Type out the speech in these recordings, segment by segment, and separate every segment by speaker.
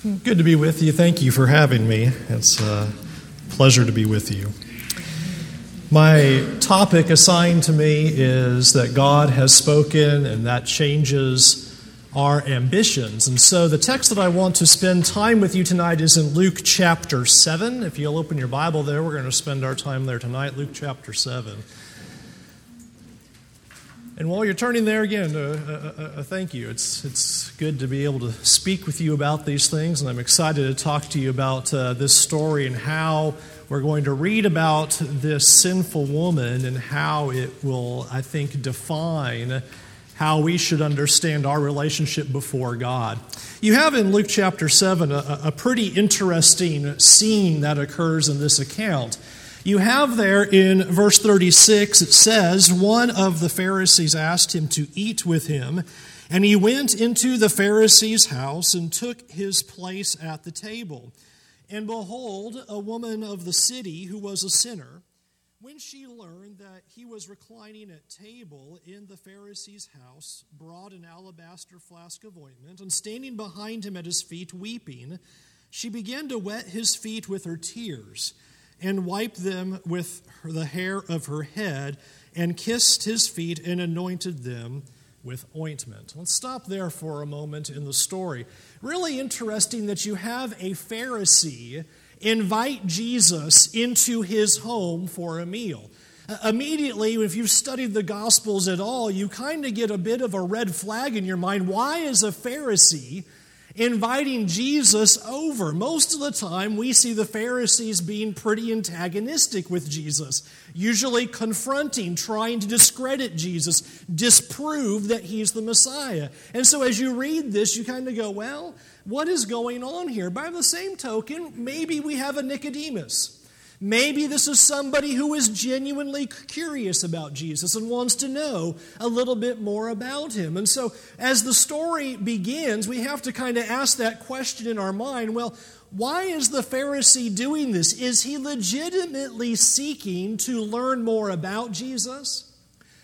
Speaker 1: Good to be with you. Thank you for having me. It's a pleasure to be with you. My topic assigned to me is that God has spoken, and that changes our ambitions. And so the text that I want to spend time with you tonight is in Luke chapter 7. If you'll open your Bible there, we're going to spend our time there tonight, Luke chapter 7. And while you're turning there again, thank you. It's good to be able to speak with you about these things, and I'm excited to talk to you about this story and how we're going to read about this sinful woman and how it will, I think, define how we should understand our relationship before God. You have in Luke chapter 7 a pretty interesting scene that occurs in this account. You have there in verse 36, it says, one of the Pharisees asked him to eat with him, and he went into the Pharisee's house and took his place at the table. And behold, a woman of the city who was a sinner, when she learned that he was reclining at table in the Pharisee's house, brought an alabaster flask of ointment, and standing behind him at his feet, weeping, she began to wet his feet with her tears, and wiped them with the hair of her head, and kissed his feet and anointed them with ointment. Let's stop there for a moment in the story. Really interesting that you have a Pharisee invite Jesus into his home for a meal. Immediately, if you've studied the Gospels at all, you kind of get a bit of a red flag in your mind. Why is a Pharisee inviting Jesus over? Most of the time, we see the Pharisees being pretty antagonistic with Jesus, usually confronting, trying to discredit Jesus, disprove that he's the Messiah. And so as you read this, you kind of go, well, what is going on here? By the same token, maybe we have a Nicodemus. Maybe this is somebody who is genuinely curious about Jesus and wants to know a little bit more about him. And so as the story begins, we have to kind of ask that question in our mind, well, why is the Pharisee doing this? Is he legitimately seeking to learn more about Jesus?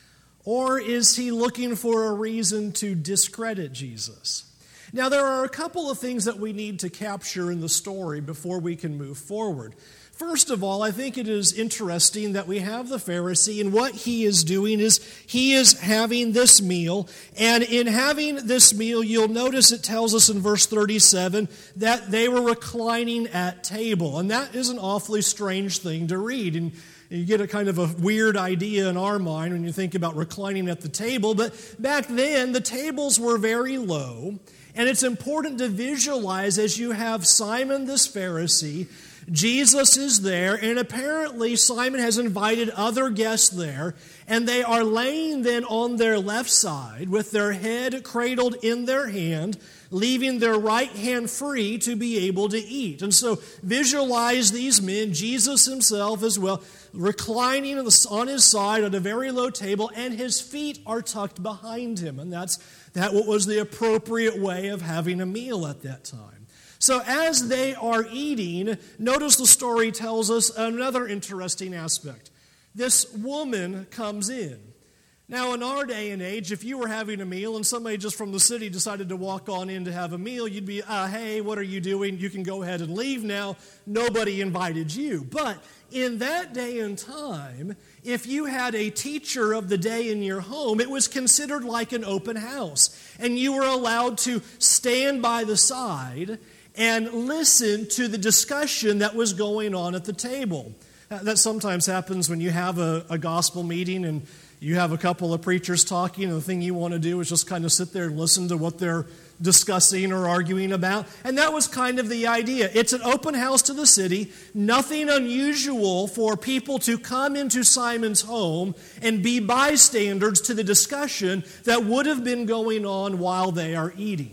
Speaker 1: Or is he looking for a reason to discredit Jesus? Now, there are a couple of things that we need to capture in the story before we can move forward. First of all, I think it is interesting that we have the Pharisee, and what he is doing is he is having this meal. And in having this meal, you'll notice it tells us in verse 37 that they were reclining at table. And that is an awfully strange thing to read. And you get a kind of a weird idea in our mind when you think about reclining at the table. But back then, the tables were very low. And it's important to visualize as you have Simon this Pharisee, Jesus is there, and apparently Simon has invited other guests there, and they are laying then on their left side with their head cradled in their hand, leaving their right hand free to be able to eat. And so visualize these men, Jesus himself as well, reclining on his side at a very low table, and his feet are tucked behind him. And that what was the appropriate way of having a meal at that time. So as they are eating, notice the story tells us another interesting aspect. This woman comes in. Now, in our day and age, if you were having a meal and somebody just from the city decided to walk on in to have a meal, you'd be, hey, what are you doing? You can go ahead and leave now. Nobody invited you. But in that day and time, if you had a teacher of the day in your home, it was considered like an open house. And you were allowed to stand by the side and listen to the discussion that was going on at the table. That sometimes happens when you have a gospel meeting and you have a couple of preachers talking, and the thing you want to do is just kind of sit there and listen to what they're discussing or arguing about. And that was kind of the idea. It's an open house to the city, nothing unusual for people to come into Simon's home and be bystanders to the discussion that would have been going on while they are eating.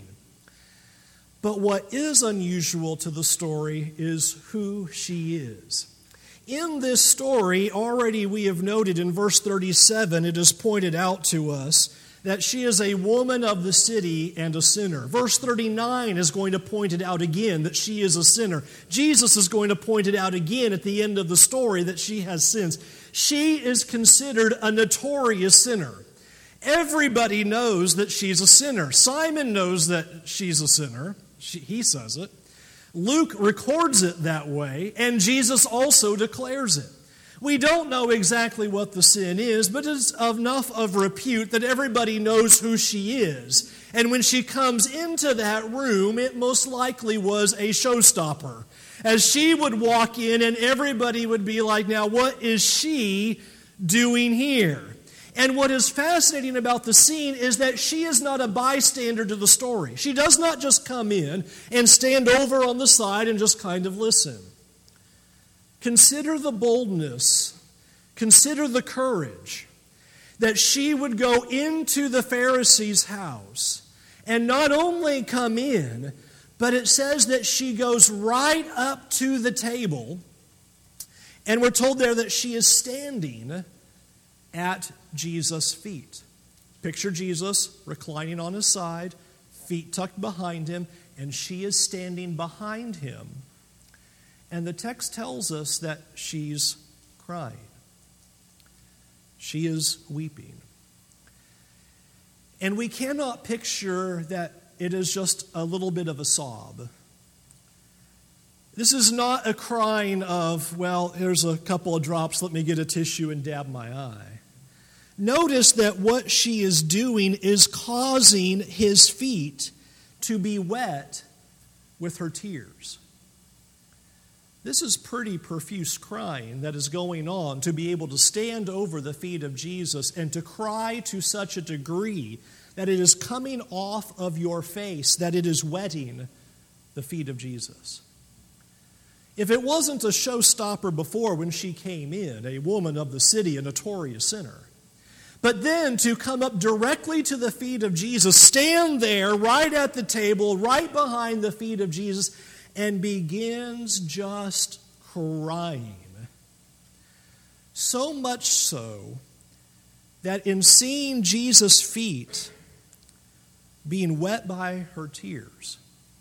Speaker 1: But what is unusual to the story is who she is. In this story, already we have noted in verse 37, it is pointed out to us that she is a woman of the city and a sinner. Verse 39 is going to point it out again that she is a sinner. Jesus is going to point it out again at the end of the story that she has sins. She is considered a notorious sinner. Everybody knows that she's a sinner. Simon knows that she's a sinner. He says it. Luke records it that way, and Jesus also declares it. We don't know exactly what the sin is, but it's enough of repute that everybody knows who she is. And when she comes into that room, it most likely was a showstopper. As she would walk in, and everybody would be like, now what is she doing here? And what is fascinating about the scene is that she is not a bystander to the story. She does not just come in and stand over on the side and just kind of listen. Consider the boldness, consider the courage that she would go into the Pharisee's house and not only come in, but it says that she goes right up to the table, and we're told there that she is standing at Jesus' feet. Picture Jesus reclining on his side, feet tucked behind him, and she is standing behind him. And the text tells us that she's crying. She is weeping. And we cannot picture that it is just a little bit of a sob. This is not a crying of, well, here's a couple of drops, let me get a tissue and dab my eye. Notice that what she is doing is causing his feet to be wet with her tears. This is pretty profuse crying that is going on to be able to stand over the feet of Jesus and to cry to such a degree that it is coming off of your face, that it is wetting the feet of Jesus. If it wasn't a showstopper before when she came in, a woman of the city, a notorious sinner, but then to come up directly to the feet of Jesus, stand there right at the table, right behind the feet of Jesus, and begins just crying. So much so that in seeing Jesus' feet being wet by her tears,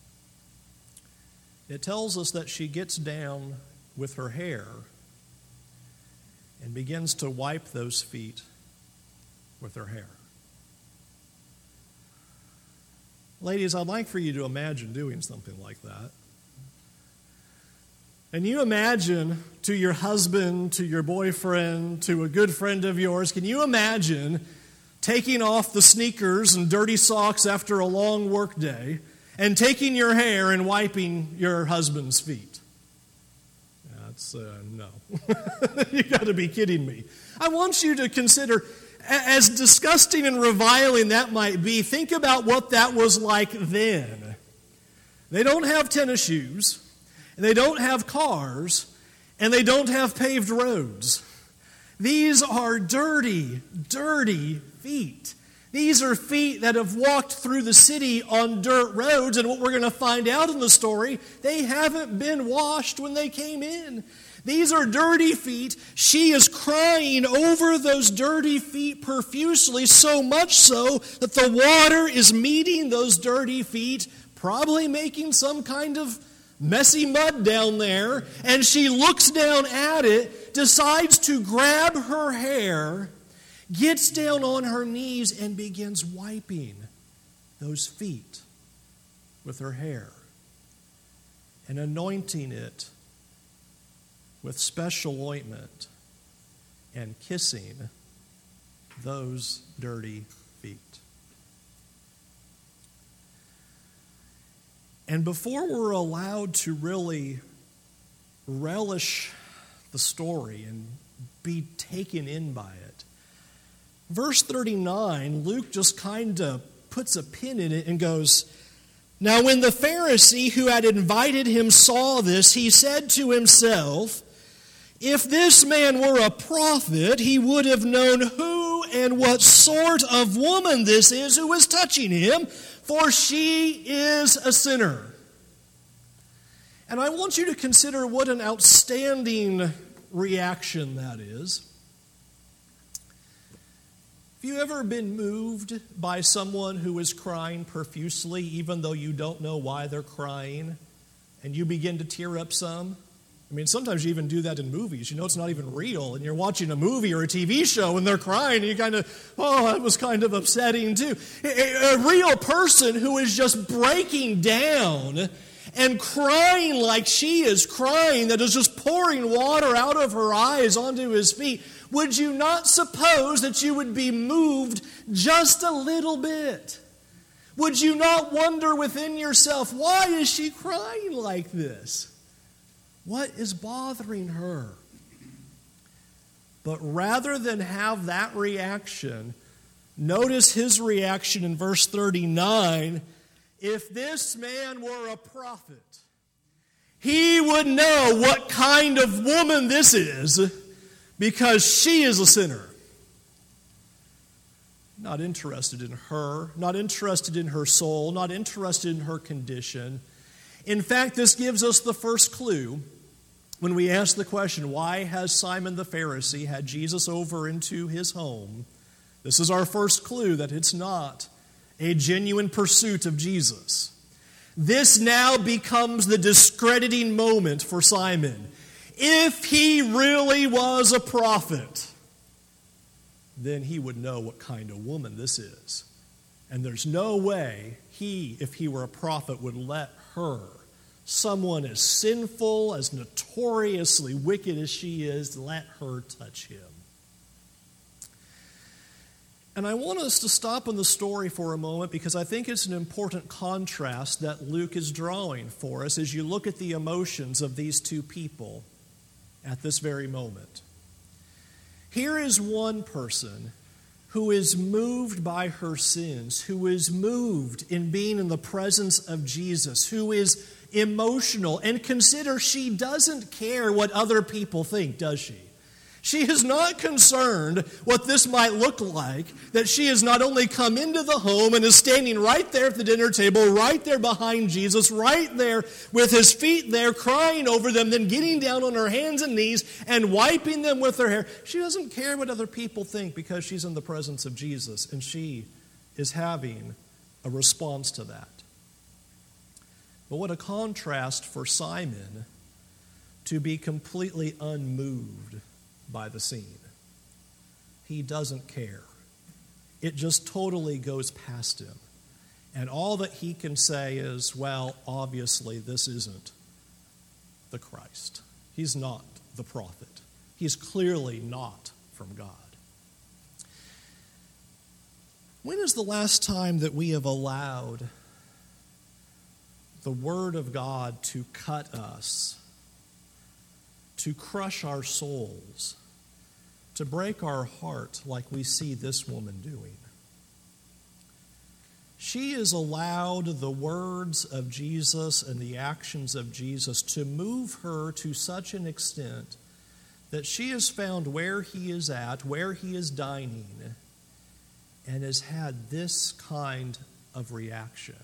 Speaker 1: it tells us that she gets down with her hair and begins to wipe those feet with her hair. Ladies, I'd like for you to imagine doing something like that. And you imagine to your husband, to your boyfriend, to a good friend of yours, can you imagine taking off the sneakers and dirty socks after a long work day and taking your hair and wiping your husband's feet? That's, no. You got to be kidding me. I want you to consider, as disgusting and reviling that might be, think about what that was like then. They don't have tennis shoes. And they don't have cars, and they don't have paved roads. These are dirty, dirty feet. These are feet that have walked through the city on dirt roads, and what we're going to find out in the story, they haven't been washed when they came in. These are dirty feet. She is crying over those dirty feet profusely, so much so that the water is meeting those dirty feet, probably making some kind of messy mud down there, and she looks down at it, decides to grab her hair, gets down on her knees, and begins wiping those feet with her hair and anointing it with special ointment and kissing those dirty feet. And before we're allowed to really relish the story and be taken in by it, verse 39, Luke just kind of puts a pin in it and goes, "Now when the Pharisee who had invited him saw this, he said to himself, 'If this man were a prophet, he would have known who and what sort of woman this is who is touching him, for she is a sinner.'" And I want you to consider what an outstanding reaction that is. Have you ever been moved by someone who is crying profusely, even though you don't know why they're crying, and you begin to tear up some? I mean, sometimes you even do that in movies. You know it's not even real, and you're watching a movie or a TV show, and they're crying, and you kind of, oh, that was kind of upsetting too. A real person who is just breaking down and crying like she is crying, that is just pouring water out of her eyes onto his feet, would you not suppose that you would be moved just a little bit? Would you not wonder within yourself, why is she crying like this? What is bothering her? But rather than have that reaction, notice his reaction in verse 39. If this man were a prophet, he would know what kind of woman this is, because she is a sinner. Not interested in her, not interested in her soul, not interested in her condition. In fact, this gives us the first clue when we ask the question, why has Simon the Pharisee had Jesus over into his home? This is our first clue that it's not a genuine pursuit of Jesus. This now becomes the discrediting moment for Simon. If he really was a prophet, then he would know what kind of woman this is. And there's no way he, if he were a prophet, would let her, someone as sinful, as notoriously wicked as she is, let her touch him. And I want us to stop on the story for a moment because I think it's an important contrast that Luke is drawing for us as you look at the emotions of these two people at this very moment. Here is one person who is moved by her sins, who is moved in being in the presence of Jesus, who is emotional, and consider she doesn't care what other people think, does she? She is not concerned what this might look like, that she has not only come into the home and is standing right there at the dinner table, right there behind Jesus, right there with his feet there, crying over them, then getting down on her hands and knees and wiping them with her hair. She doesn't care what other people think because she's in the presence of Jesus, and she is having a response to that. But what a contrast for Simon to be completely unmoved by the scene. He doesn't care. It just totally goes past him. And all that he can say is, well, obviously this isn't the Christ. He's not the prophet. He's clearly not from God. When is the last time that we have allowed the Word of God to cut us, to crush our souls, to break our heart like we see this woman doing? She is allowed the words of Jesus and the actions of Jesus to move her to such an extent that she has found where he is at, where he is dining, and has had this kind of reaction.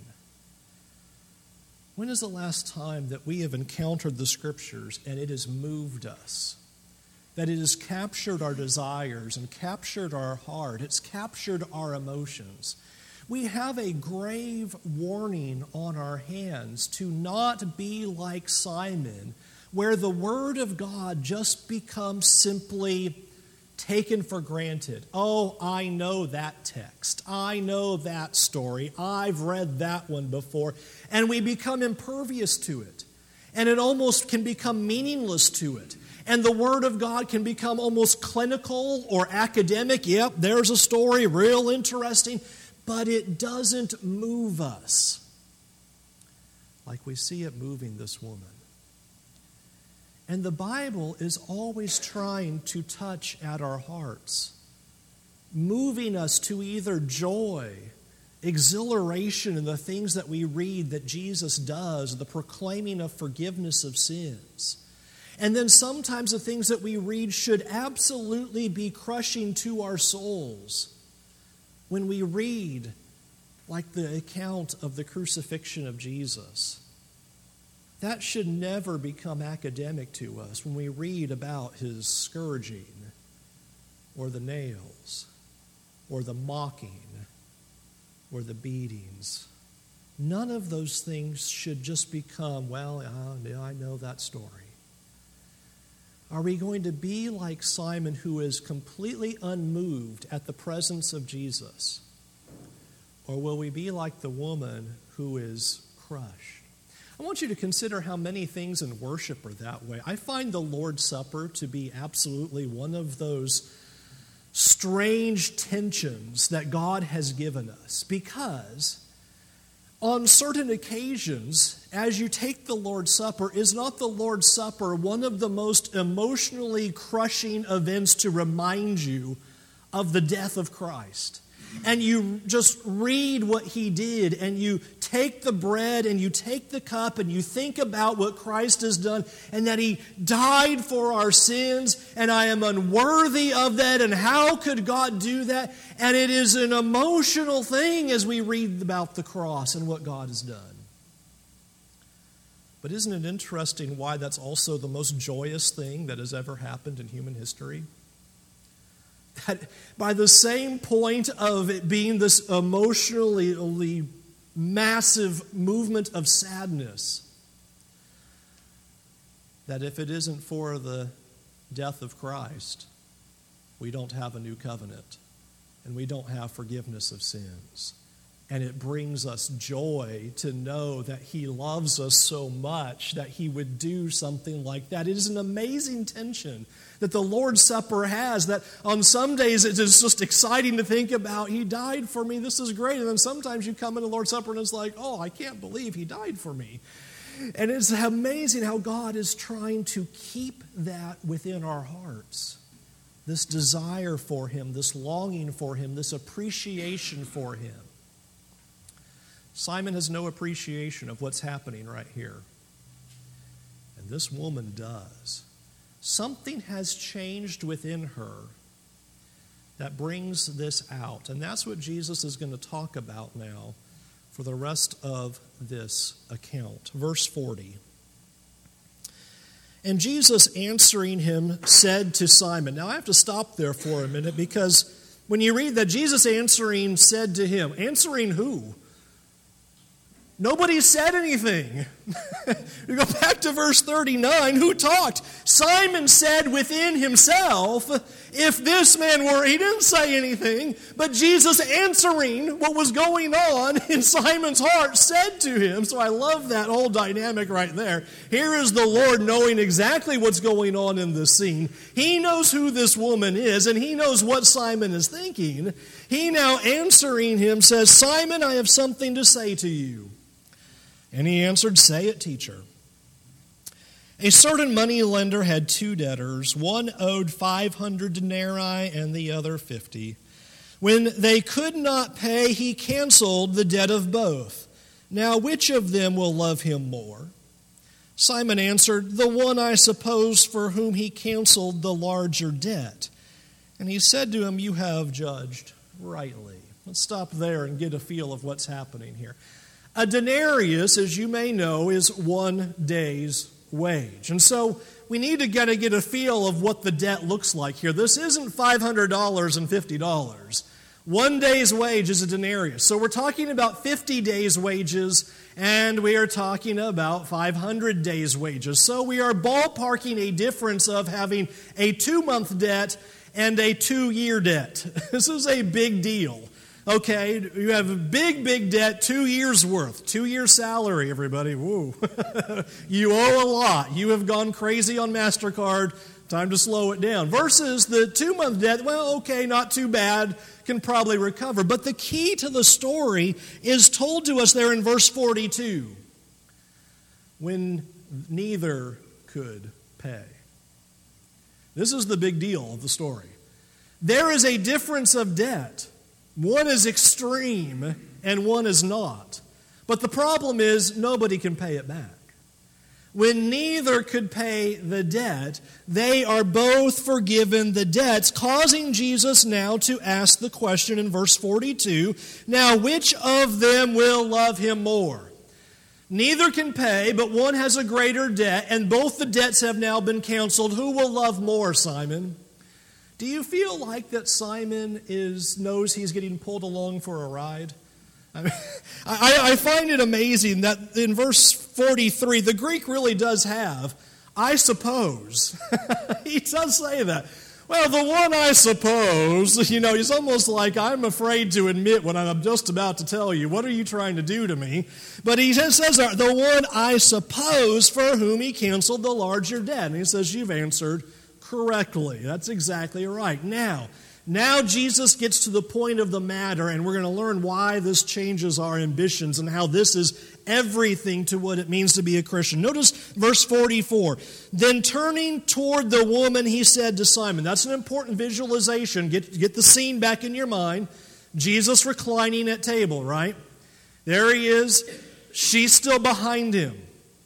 Speaker 1: When is the last time that we have encountered the Scriptures and it has moved us? That it has captured our desires and captured our heart. It's captured our emotions. We have a grave warning on our hands to not be like Simon, where the Word of God just becomes simply taken for granted. Oh, I know that text. I know that story. I've read that one before. And we become impervious to it. And it almost can become meaningless to it. And the Word of God can become almost clinical or academic. Yep, there's a story, real interesting. But it doesn't move us like we see it moving this woman. And the Bible is always trying to touch at our hearts, moving us to either joy, exhilaration in the things that we read that Jesus does, the proclaiming of forgiveness of sins. And then sometimes the things that we read should absolutely be crushing to our souls. When we read, like the account of the crucifixion of Jesus, that should never become academic to us when we read about his scourging, or the nails, or the mocking, or the beatings. None of those things should just become, well, I know that story. Are we going to be like Simon, who is completely unmoved at the presence of Jesus? Or will we be like the woman who is crushed? I want you to consider how many things in worship are that way. I find the Lord's Supper to be absolutely one of those strange tensions that God has given us, because on certain occasions, as you take the Lord's Supper, is not the Lord's Supper one of the most emotionally crushing events to remind you of the death of Christ? And you just read what He did, and you take the bread and you take the cup and you think about what Christ has done and that He died for our sins, and I am unworthy of that, and how could God do that? And it is an emotional thing as we read about the cross and what God has done. But isn't it interesting why that's also the most joyous thing that has ever happened in human history? That by the same point of it being this emotionally massive movement of sadness, that if it isn't for the death of Christ, we don't have a new covenant and we don't have forgiveness of sins. And it brings us joy to know that He loves us so much that He would do something like that. It is an amazing tension that the Lord's Supper has, that on some days it is just exciting to think about, He died for me, this is great. And then sometimes you come into the Lord's Supper and it's like, oh, I can't believe He died for me. And it's amazing how God is trying to keep that within our hearts. This desire for Him, this longing for Him, this appreciation for Him. Simon has no appreciation of what's happening right here. And this woman does. Something has changed within her that brings this out. And that's what Jesus is going to talk about now for the rest of this account. Verse 40. And Jesus answering him said to Simon. Now I have to stop there for a minute, because when you read that Jesus answering said to him, answering who? Nobody said anything. We go back to verse 39. Who talked? Simon said within himself, if this man were, he didn't say anything, but Jesus answering what was going on in Simon's heart said to him. So I love that whole dynamic right there. Here is the Lord knowing exactly what's going on in this scene. He knows who this woman is, and He knows what Simon is thinking. He now answering him says, Simon, I have something to say to you. And he answered, say it, teacher. A certain moneylender had two debtors. One owed 500 denarii and the other 50. When they could not pay, he canceled the debt of both. Now, which of them will love him more? Simon answered, the one, I suppose, for whom he canceled the larger debt. And he said to him, you have judged rightly. Let's stop there and get a feel of what's happening here. A denarius, as you may know, is 1 day's wage. And so we need to get a feel of what the debt looks like here. This isn't $500 and $50. 1 day's wage is a denarius. So we're talking about 50 days' wages, and we are talking about 500 days' wages. So we are ballparking a difference of having a 2-month debt and a 2-year debt. This is a big deal. Okay, you have a big debt, 2 years' worth, 2 years' salary, everybody. Woo. You owe a lot. You have gone crazy on MasterCard. Time to slow it down. Versus the 2-month debt, well, okay, not too bad, can probably recover. But the key to the story is told to us there in verse 42. When neither could pay. This is the big deal of the story. There is a difference of debt. One is extreme and one is not. But the problem is nobody can pay it back. When neither could pay the debt, they are both forgiven the debts, causing Jesus now to ask the question in verse 42, now which of them will love him more? Neither can pay, but one has a greater debt, and both the debts have now been canceled. Who will love more, Simon? Do you feel like that Simon knows he's getting pulled along for a ride? I find it amazing that in verse 43, the Greek really does have, I suppose. He does say that. Well, the one I suppose, he's almost like, I'm afraid to admit what I'm just about to tell you. What are you trying to do to me? But he says, the one I suppose for whom he canceled the larger debt. And he says, you've answered correctly. That's exactly right. Now Jesus gets to the point of the matter, and we're going to learn why this changes our ambitions and how this is everything to what it means to be a Christian. Notice verse 44. Then turning toward the woman, he said to Simon. That's an important visualization. Get the scene back in your mind. Jesus reclining at table, right? There he is. She's still behind him.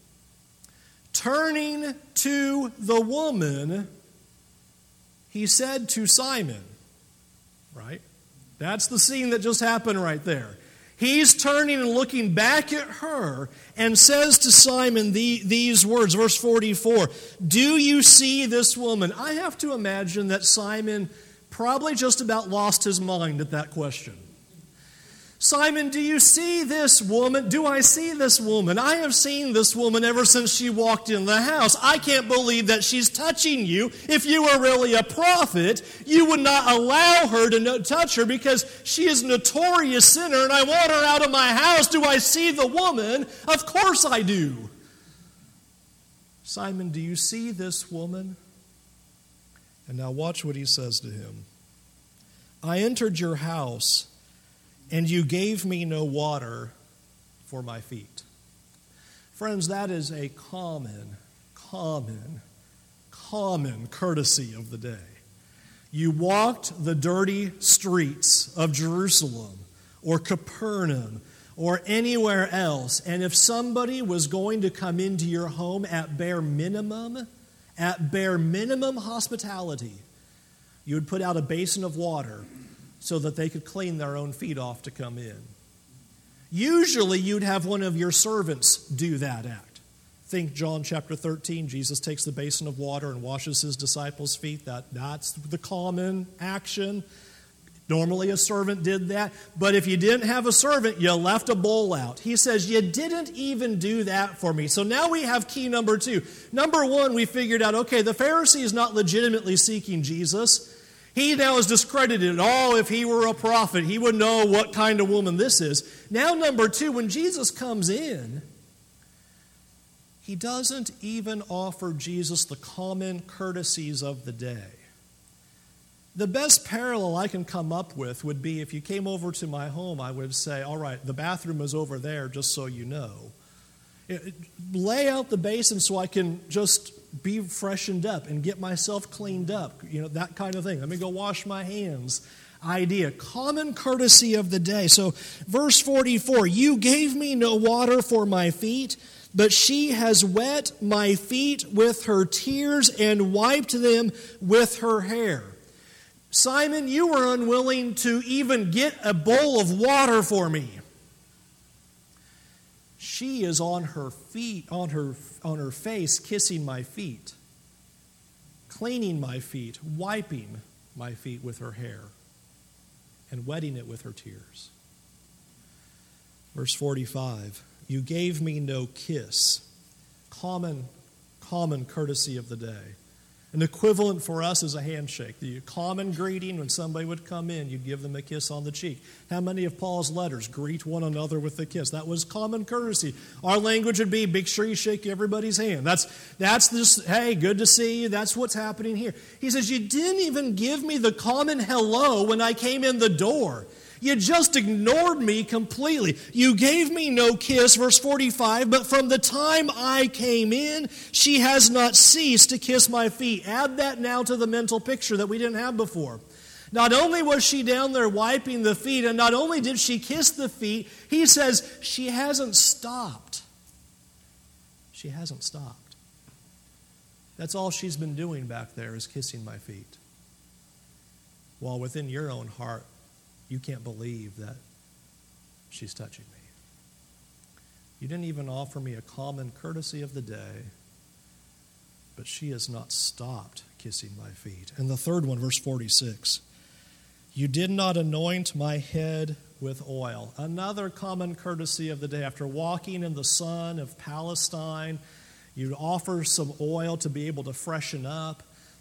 Speaker 1: Turning to the woman, he said to Simon, right? That's the scene that just happened right there. He's turning and looking back at her and says to Simon these words, verse 44, do you see this woman? I have to imagine that Simon probably just about lost his mind at that question. Simon, do you see this woman? Do I see this woman? I have seen this woman ever since she walked in the house. I can't believe that she's touching you. If you were really a prophet, you would not allow her to touch her because she is a notorious sinner and I want her out of my house. Do I see the woman? Of course I do. Simon, do you see this woman? And now watch what he says to him. I entered your house, and you gave me no water for my feet. Friends, that is a common courtesy of the day. You walked the dirty streets of Jerusalem or Capernaum or anywhere else, and if somebody was going to come into your home at bare minimum hospitality, you would put out a basin of water so that they could clean their own feet off to come in. Usually you'd have one of your servants do that act. Think John chapter 13, Jesus takes the basin of water and washes his disciples' feet. That's the common action. Normally a servant did that. But if you didn't have a servant, you left a bowl out. He says, you didn't even do that for me. So now we have key number 2. Number 1, we figured out, okay, the Pharisee is not legitimately seeking Jesus. He now is discredited. Oh, if he were a prophet, he would know what kind of woman this is. Now, number 2, when Jesus comes in, he doesn't even offer Jesus the common courtesies of the day. The best parallel I can come up with would be if you came over to my home, I would say, all right, the bathroom is over there, just so you know. Lay out the basin so I can just be freshened up and get myself cleaned up, that kind of thing. Let me go wash my hands. Idea, common courtesy of the day. So verse 44, you gave me no water for my feet, but she has wet my feet with her tears and wiped them with her hair. Simon, you were unwilling to even get a bowl of water for me. She is on her feet, on her face, kissing my feet, cleaning my feet, wiping my feet with her hair, and wetting it with her tears. Verse 45, you gave me no kiss. Common courtesy of the day. An equivalent for us is a handshake. The common greeting when somebody would come in, you'd give them a kiss on the cheek. How many of Paul's letters greet one another with a kiss? That was common courtesy. Our language would be, make sure you shake everybody's hand. That's this, hey, good to see you. That's what's happening here. He says, you didn't even give me the common hello when I came in the door. You just ignored me completely. You gave me no kiss, verse 45, but from the time I came in, she has not ceased to kiss my feet. Add that now to the mental picture that we didn't have before. Not only was she down there wiping the feet, and not only did she kiss the feet, he says she hasn't stopped. She hasn't stopped. That's all she's been doing back there is kissing my feet. While within your own heart, you can't believe that she's touching me. You didn't even offer me a common courtesy of the day, but she has not stopped kissing my feet. And the third one, verse 46, you did not anoint my head with oil. Another common courtesy of the day. After walking in the sun of Palestine, you'd offer some oil to be able to freshen up.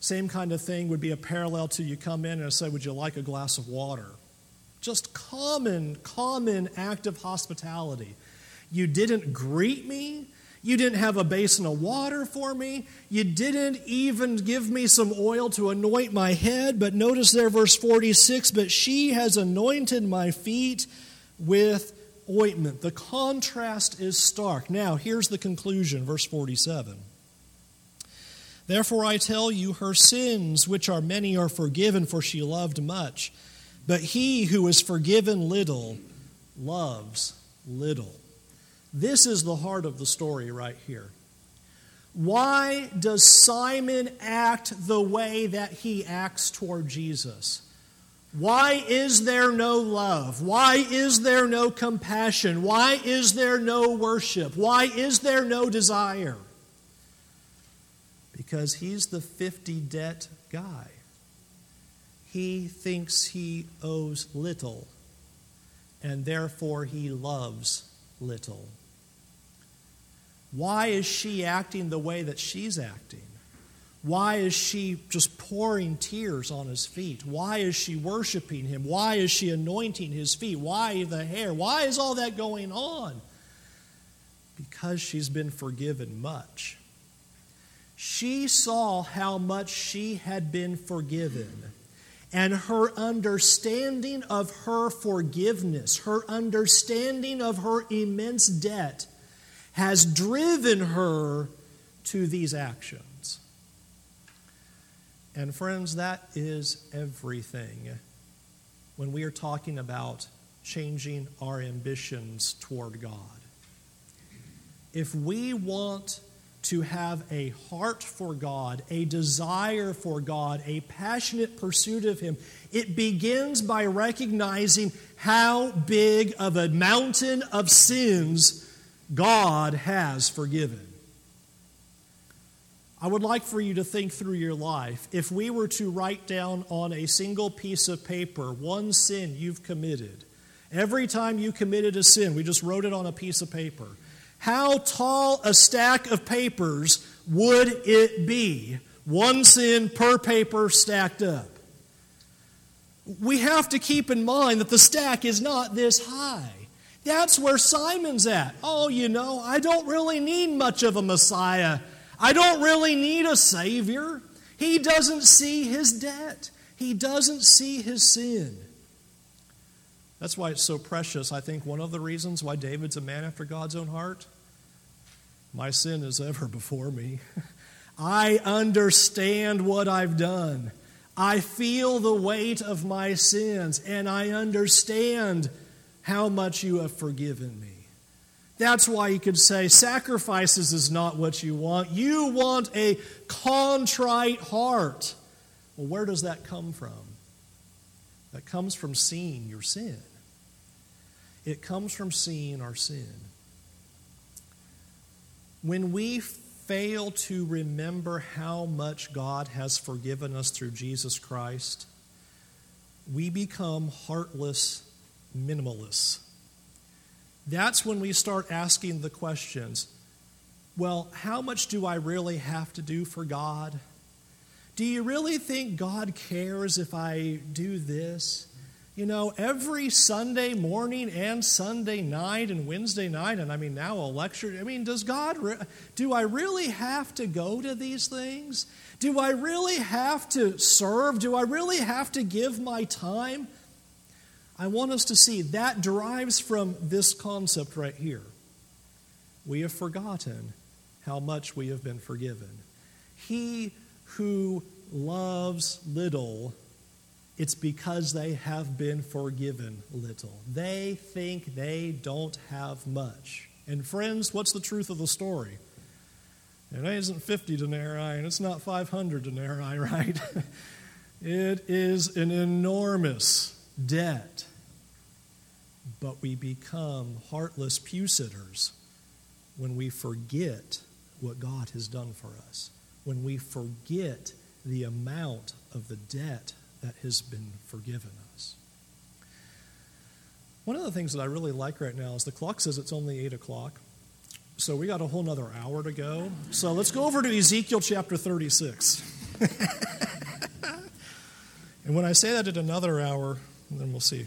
Speaker 1: Same kind of thing would be a parallel to you come in and say, would you like a glass of water? Just common act of hospitality. You didn't greet me. You didn't have a basin of water for me. You didn't even give me some oil to anoint my head. But notice there, verse 46, but she has anointed my feet with ointment. The contrast is stark. Now, here's the conclusion, verse 47. Therefore I tell you, her sins, which are many, are forgiven, for she loved much. But he who is forgiven little loves little. This is the heart of the story right here. Why does Simon act the way that he acts toward Jesus? Why is there no love? Why is there no compassion? Why is there no worship? Why is there no desire? Because he's the 50 debt guy. He thinks he owes little, and therefore he loves little. Why is she acting the way that she's acting? Why is she just pouring tears on his feet? Why is she worshiping him? Why is she anointing his feet? Why the hair? Why is all that going on? Because she's been forgiven much. She saw how much she had been forgiven. And her understanding of her forgiveness, her understanding of her immense debt, has driven her to these actions. And friends, that is everything when we are talking about changing our ambitions toward God. If we want to have a heart for God, a desire for God, a passionate pursuit of Him, it begins by recognizing how big of a mountain of sins God has forgiven. I would like for you to think through your life. If we were to write down on a single piece of paper one sin you've committed, every time you committed a sin, we just wrote it on a piece of paper, how tall a stack of papers would it be? One sin per paper stacked up. We have to keep in mind that the stack is not this high. That's where Simon's at. Oh, I don't really need much of a Messiah. I don't really need a Savior. He doesn't see his debt. He doesn't see his sin. That's why it's so precious. I think one of the reasons why David's a man after God's own heart, my sin is ever before me. I understand what I've done. I feel the weight of my sins, and I understand how much you have forgiven me. That's why you could say sacrifices is not what you want. You want a contrite heart. Well, where does that come from? That comes from seeing your sin. It comes from seeing our sin. When we fail to remember how much God has forgiven us through Jesus Christ, we become heartless minimalists. That's when we start asking the questions, well, how much do I really have to do for God? Do you really think God cares if I do this? Every Sunday morning and Sunday night and Wednesday night, and now a lecture, do I really have to go to these things? Do I really have to serve? Do I really have to give my time? I want us to see that derives from this concept right here. We have forgotten how much we have been forgiven. He who loves little, it's because they have been forgiven little. They think they don't have much. And friends, what's the truth of the story? It isn't 50 denarii and it's not 500 denarii, right? It is an enormous debt. But we become heartless pew-sitters when we forget what God has done for us, when we forget the amount of the debt that has been forgiven us. One of the things that I really like right now is the clock says it's only 8 o'clock, so we got a whole nother hour to go. So let's go over to Ezekiel chapter 36. And when I say that at another hour, then we'll see.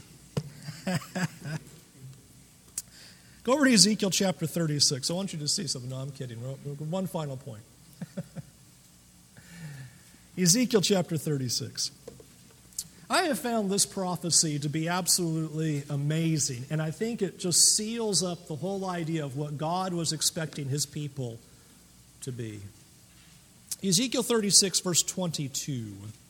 Speaker 1: Go over to Ezekiel chapter 36. I want you to see something. No, I'm kidding. One final point. Ezekiel chapter 36. I have found this prophecy to be absolutely amazing, and I think it just seals up the whole idea of what God was expecting his people to be. Ezekiel 36, verse 22.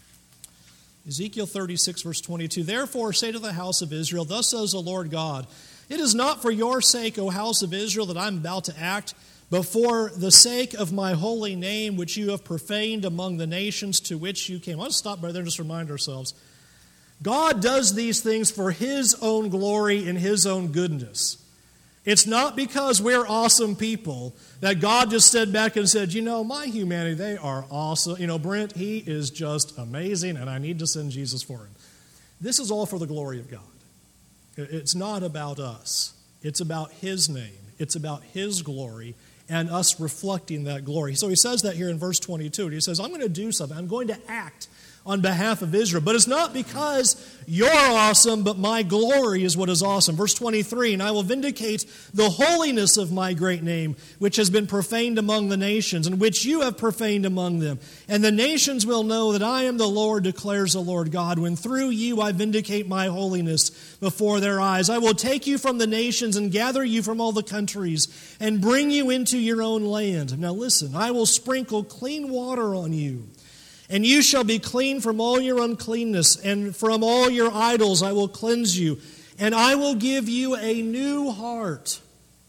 Speaker 1: Ezekiel 36, verse 22. Therefore say to the house of Israel, thus says the Lord God, it is not for your sake, O house of Israel, that I am about to act, but for the sake of my holy name, which you have profaned among the nations to which you came. Let's stop right there and just remind ourselves. God does these things for his own glory and his own goodness. It's not because we're awesome people that God just stood back and said, you know, my humanity, they are awesome. You know, Brent, he is just amazing, and I need to send Jesus for him. This is all for the glory of God. It's not about us. It's about his name. It's about his glory and us reflecting that glory. So he says that here in verse 22. He says, I'm going to do something. I'm going to act on behalf of Israel. But it's not because you're awesome, but my glory is what is awesome. Verse 23, and I will vindicate the holiness of my great name, which has been profaned among the nations, and which you have profaned among them. And the nations will know that I am the Lord, declares the Lord God, when through you I vindicate my holiness before their eyes. I will take you from the nations and gather you from all the countries and bring you into your own land. Now listen, I will sprinkle clean water on you, and you shall be clean from all your uncleanness, and from all your idols I will cleanse you. And I will give you a new heart,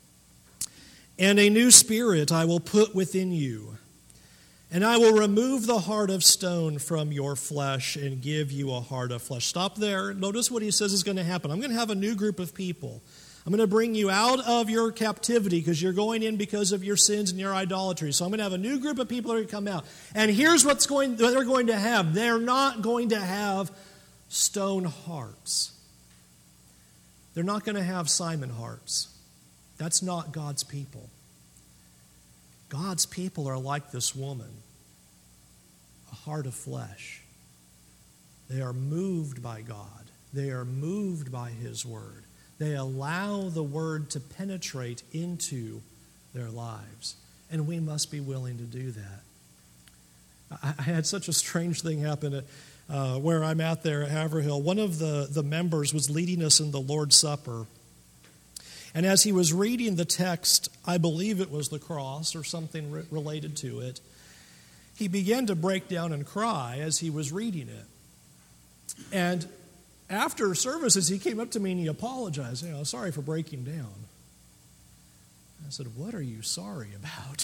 Speaker 1: and a new spirit I will put within you. And I will remove the heart of stone from your flesh and give you a heart of flesh. Stop there. Notice what he says is going to happen. I'm going to have a new group of people. I'm going to bring you out of your captivity because you're going in because of your sins and your idolatry. So I'm going to have a new group of people that are going to come out. And here's what they're going to have. They're not going to have stone hearts. They're not going to have Simon hearts. That's not God's people. God's people are like this woman, a heart of flesh. They are moved by God. They are moved by his word. They allow the word to penetrate into their lives. And we must be willing to do that. I had such a strange thing happen at where I'm at there at Haverhill. One of the members was leading us in the Lord's Supper. And as he was reading the text, I believe it was the cross or something related to it, he began to break down and cry as he was reading it. And after services, he came up to me and he apologized. Sorry for breaking down. I said, what are you sorry about?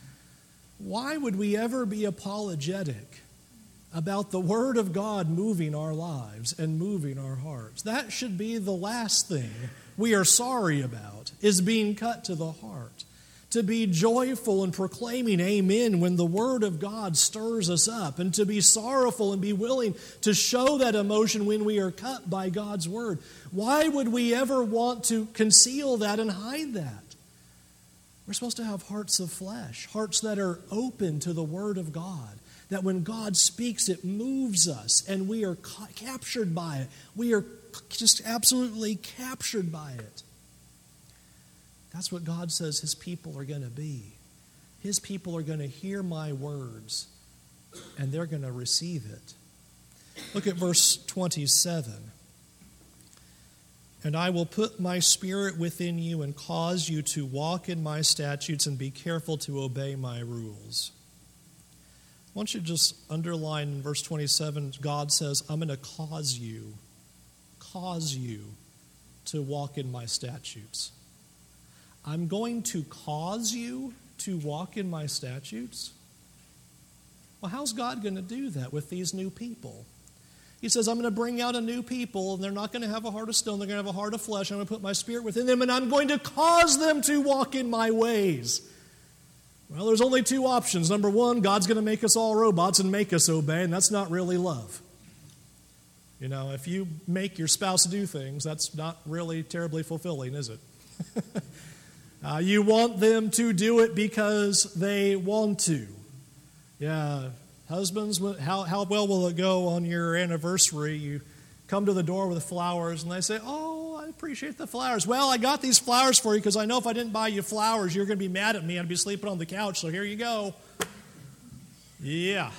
Speaker 1: Why would we ever be apologetic about the Word of God moving our lives and moving our hearts? That should be the last thing we are sorry about, is being cut to the heart. To be joyful and proclaiming amen when the Word of God stirs us up, and to be sorrowful and be willing to show that emotion when we are cut by God's Word. Why would we ever want to conceal that and hide that? We're supposed to have hearts of flesh, hearts that are open to the Word of God, that when God speaks, it moves us and we are captured by it. We are just absolutely captured by it. That's what God says his people are going to be. His people are going to hear my words, and they're going to receive it. Look at verse 27. And I will put my spirit within you and cause you to walk in my statutes and be careful to obey my rules. I want you to just underline in verse 27, God says, I'm going to cause you to walk in my statutes. I'm going to cause you to walk in my statutes? Well, how's God going to do that with these new people? He says, I'm going to bring out a new people, and they're not going to have a heart of stone. They're going to have a heart of flesh. I'm going to put my spirit within them, and I'm going to cause them to walk in my ways. Well, there's only two options. Number one, God's going to make us all robots and make us obey, and that's not really love. You know, if you make your spouse do things, that's not really terribly fulfilling, is it? You want them to do it because they want to. Yeah, Husbands, how well will it go on your anniversary? You come to the door with flowers, and they say, "Oh, I appreciate the flowers. Well, I got these flowers for you because I know if I didn't buy you flowers, you're going to be mad at me. I'd be sleeping on the couch, so here you go." Yeah.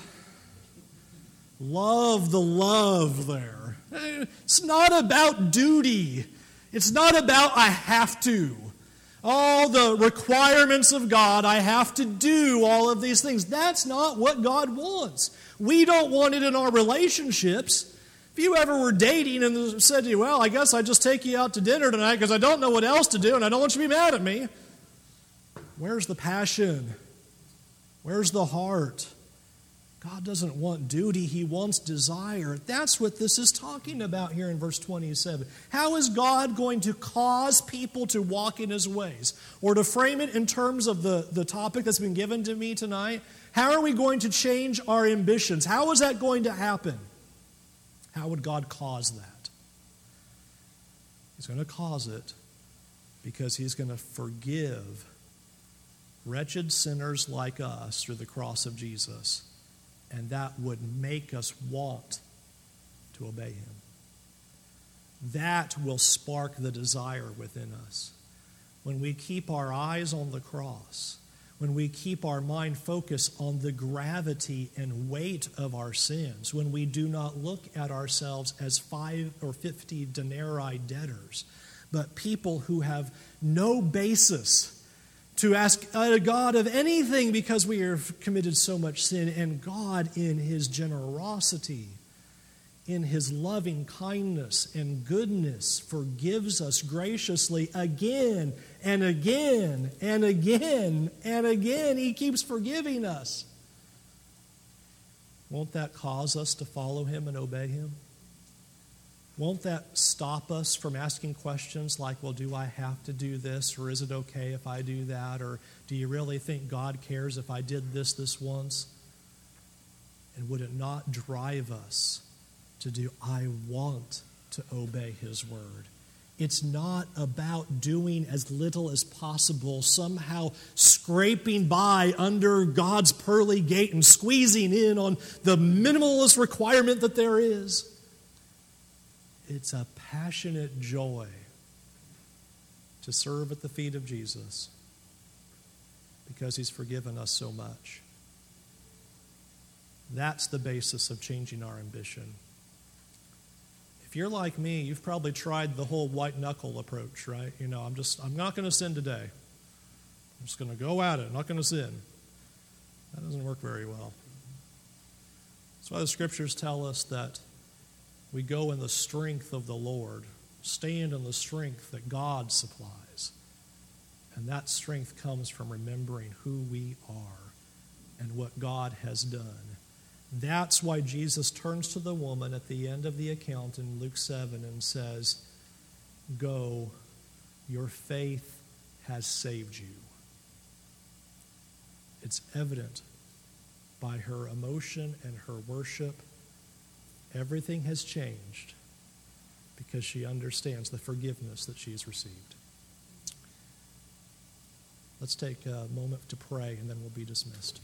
Speaker 1: Love the love there. It's not about duty. It's not about I have to. All the requirements of God, I have to do all of these things. That's not what God wants. We don't want it in our relationships. If you ever were dating and said to you, "Well, I guess I just take you out to dinner tonight because I don't know what else to do and I don't want you to be mad at me," where's the passion? Where's the heart? God doesn't want duty, He wants desire. That's what this is talking about here in verse 27. How is God going to cause people to walk in His ways? Or to frame it in terms of the topic that's been given to me tonight, how are we going to change our ambitions? How is that going to happen? How would God cause that? He's going to cause it because He's going to forgive wretched sinners like us through the cross of Jesus. And that would make us want to obey Him. That will spark the desire within us. When we keep our eyes on the cross, when we keep our mind focused on the gravity and weight of our sins, when we do not look at ourselves as 5 or 50 denarii debtors, but people who have no basis to ask God of anything because we have committed so much sin, and God in His generosity, in His loving kindness and goodness, forgives us graciously again and again and again and again. He keeps forgiving us. Won't that cause us to follow Him and obey Him? Won't that stop us from asking questions like, "Well, do I have to do this? Or is it okay if I do that? Or do you really think God cares if I did this once?" And would it not drive us to do, "I want to obey His word"? It's not about doing as little as possible, somehow scraping by under God's pearly gate and squeezing in on the minimalist requirement that there is. It's a passionate joy to serve at the feet of Jesus because He's forgiven us so much. That's the basis of changing our ambition. If you're like me, you've probably tried the whole white knuckle approach, right? I'm not going to sin today. I'm just going to go at it. I'm not going to sin. That doesn't work very well. That's why the Scriptures tell us that we go in the strength of the Lord, stand in the strength that God supplies. And that strength comes from remembering who we are and what God has done. That's why Jesus turns to the woman at the end of the account in Luke 7 and says, "Go, your faith has saved you." It's evident by her emotion and her worship. Everything has changed because she understands the forgiveness that she's received. Let's take a moment to pray, and then we'll be dismissed.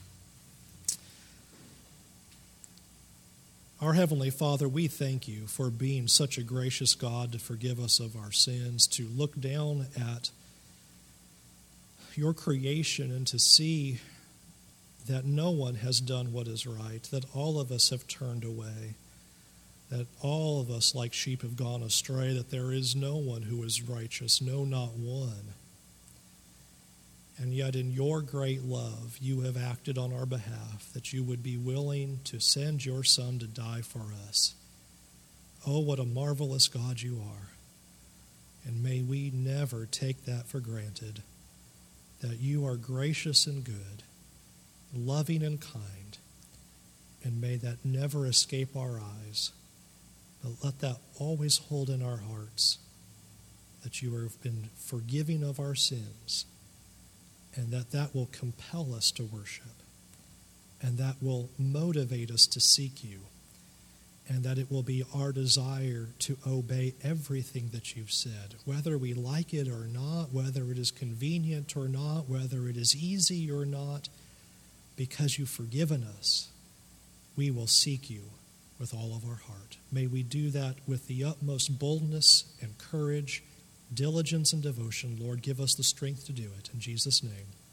Speaker 1: Our Heavenly Father, we thank You for being such a gracious God to forgive us of our sins, to look down at Your creation and to see that no one has done what is right, that all of us have turned away, that all of us like sheep have gone astray, that there is no one who is righteous, no, not one. And yet in Your great love, You have acted on our behalf, that You would be willing to send Your Son to die for us. Oh, what a marvelous God You are. And may we never take that for granted, that You are gracious and good, loving and kind, and may that never escape our eyes. But let that always hold in our hearts, that You have been forgiving of our sins, and that will compel us to worship, and that will motivate us to seek You, and that it will be our desire to obey everything that You've said, whether we like it or not, whether it is convenient or not, whether it is easy or not, because You've forgiven us, we will seek you with all of our heart. May we do that with the utmost boldness and courage, diligence and devotion. Lord, give us the strength to do it. In Jesus' name.